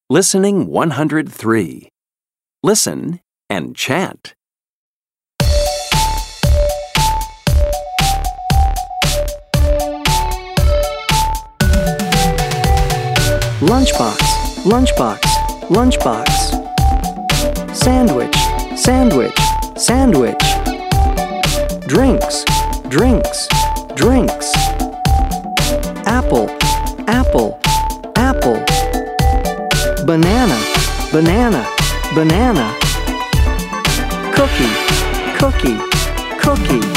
Listening 103. Listen and chant. Lunchbox, lunchbox, lunchbox. Sandwich, sandwich, sandwich. Drinks, drinks, drinks. Apple, apple, apple. Banana, banana, banana. Cookie, cookie, cookie.